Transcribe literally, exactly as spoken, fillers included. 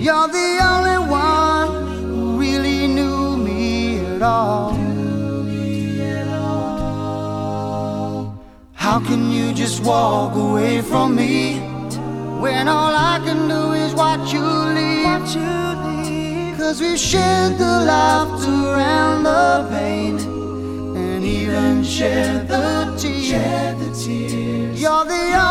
You're the only one who really knew me at all. How can you just walk away from me when all I can do is watch you leave? Watch you leave. Cause we've shared the laughter and the pain, and even shared the tears. You're the